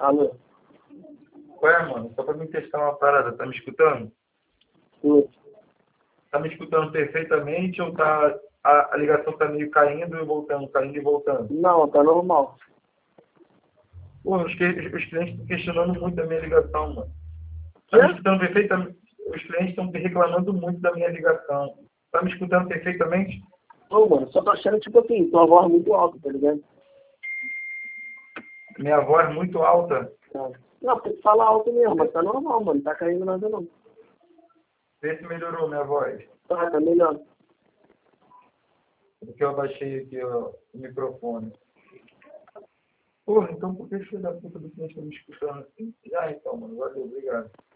Alô? Ué, mano, só pra me testar uma parada, tá me escutando? Oi. Tá me escutando perfeitamente ou tá a ligação tá meio caindo e voltando, caindo e voltando? Não, tá normal. Pô, os clientes estão questionando muito da minha ligação, mano. Quê? Tá me escutando perfeitamente? Os clientes estão reclamando muito da minha ligação. Tá me escutando perfeitamente? Ô, mano, só tô achando, tipo assim, tua voz muito alta, tá ligado? Minha voz muito alta. Tá. Não, porque tu fala alto mesmo, mas tá normal, mano. Não tá caindo nada, não. Vê se melhorou minha voz. Tá melhor. Porque eu abaixei aqui ó, o microfone. Porra, então por que filho da puta do cliente tá me escutando assim? Ah, então, mano, valeu, obrigado.